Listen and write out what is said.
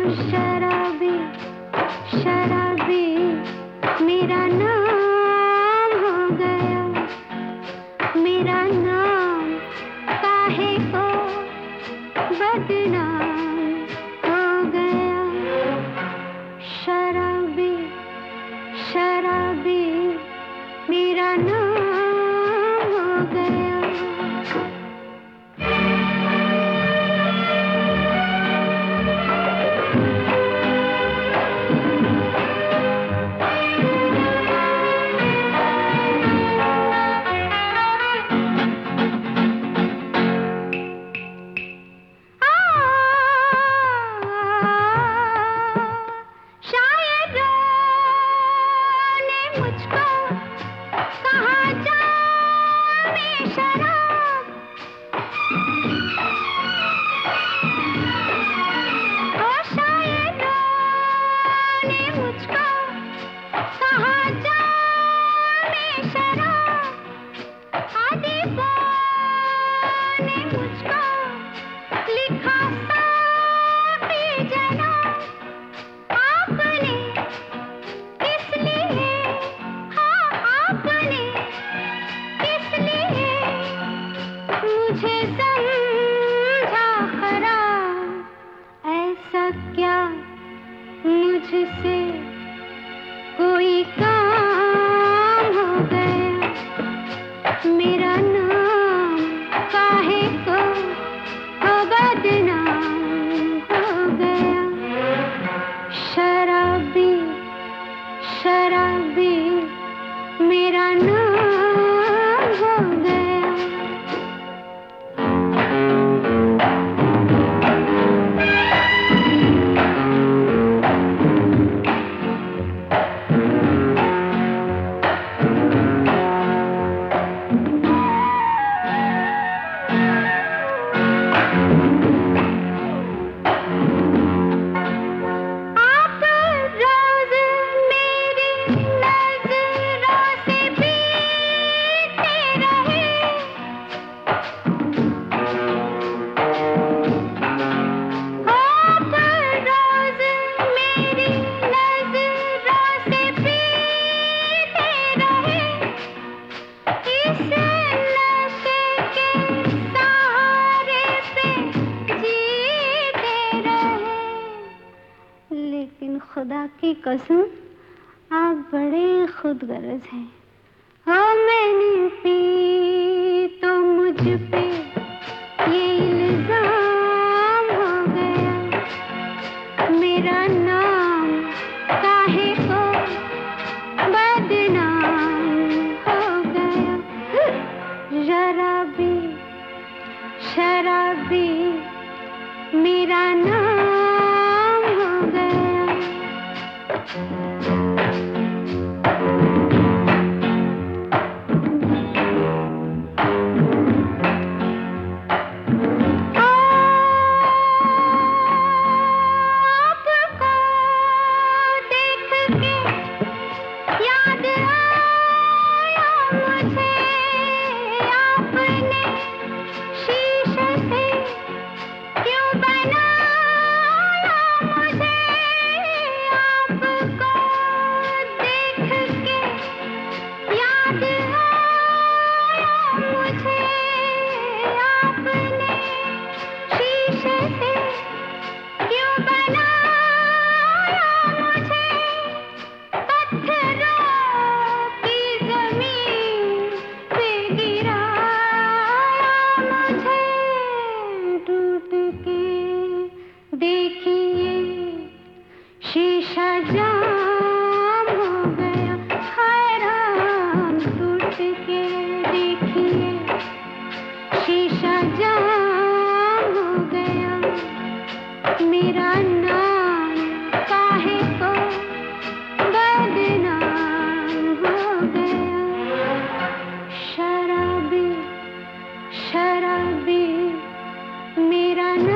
शराबी शराबी मेरा नाम हो गया, मेरा नाम काहे को बदनाम हो गया। शराबी शराबी मेरा नाम हो गया। मुझसे कोई काम हो गया, मेरा नाम काहे को बदनाम हो गया। शराबी शराबी मेरा नाम हो गया। लेकिन खुदा की कसम आप बड़े खुदगर्ज हैं। हो मैंने पी तो मुझ पे ये इल्जाम हो गया, मेरा नाम काहे को बदनाम हो गया। शराबी शराबी मेरा नाम हो गया। शीशा जाम हो गया, हैरान टूट के देखिए। शीशा जाम हो गया, मेरा नाम काहे को बदनाम हो गया। शराबी शराबी मेरा नाम